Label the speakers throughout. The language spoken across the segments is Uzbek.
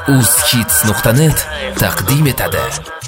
Speaker 1: uzhits.net taqdim etadi.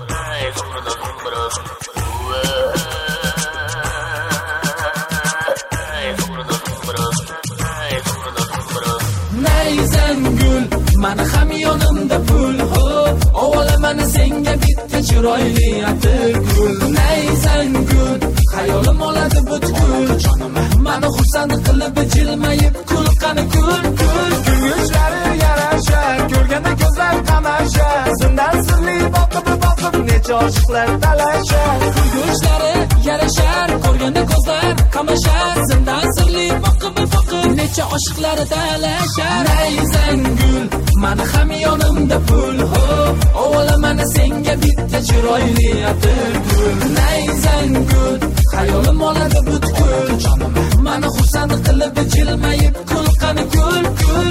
Speaker 2: Nayzan gul, mani ham yonimda pul ho, olamani senga bitta chiroyli atir gul. Nayzan gul, hayolim oladi butkul, mani xursand qilib jilmayib kul qani kul kul.
Speaker 3: Gulshlari yarashar, ko'rganda ko'zlar qamashar, zindan sirli boqib necha oshiqlar talashar.
Speaker 2: Gulshlari yarashar, ko'rganda ko'zlar qamashar, zindan sirli boqib necha oshiqlar talashar. Nayzan gul, mani ham yonimda pul ho, olamani senga bitta chiroyli atir gul. Nayzan gul, hayolim oladi butkul, mani xursand qilib jilmayib kul qani kul kul.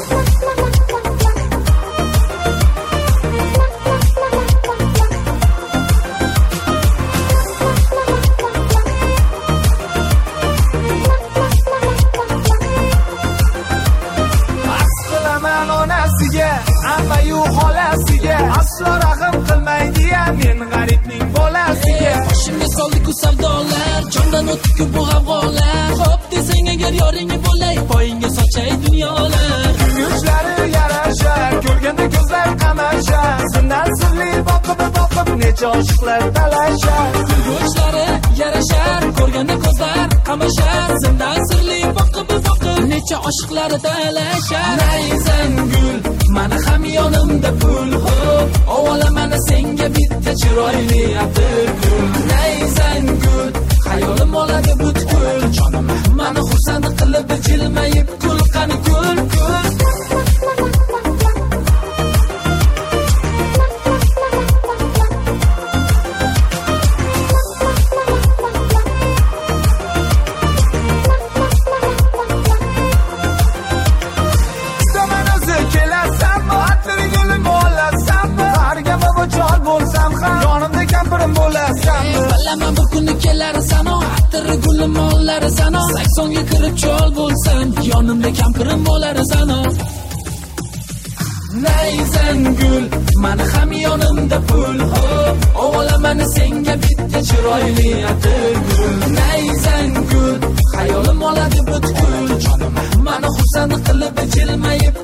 Speaker 3: Ammayu xolasiga aslo rahim qilmaydi-ya men g'aribning bolasiga.
Speaker 2: Boshimga soldi-ku savdolar, jondan o'tdi-ku bu g'avg'olar. Xo'p desang agar yoringga bo'lay, poyingga sochay dunyolar.
Speaker 3: Gulshlari yarashar, ko'rganda ko'zlar qamashar, zindan sirli boqib necha oshiqlar talashar.
Speaker 2: Gulshlari yarashar, ko'rganda ko'zlar qamashar, zindan sirli boqib necha oshiqlar talashar. Nayzan gul, mani ham yonimda pul ho, olamani senga bitta chiroyli atir gul. Nayzan gul, hayolim oladi butkul, mani xursand qilib jilmayib kul qani kul kul.
Speaker 3: Yonimda kampirim bo'lasan.
Speaker 2: Bilaman bir kuni kelar sano, atir gulim olar sano. Saksonga kirib chol bo'lsan, yonimda kampirim bo'lar sano. Nayzan gul, mani ham yonimda pul ho, olamani senga bitta chiroyli atir gul. Nayzan gul, hayolim oladi butkul, mani xursand qilib jilmayib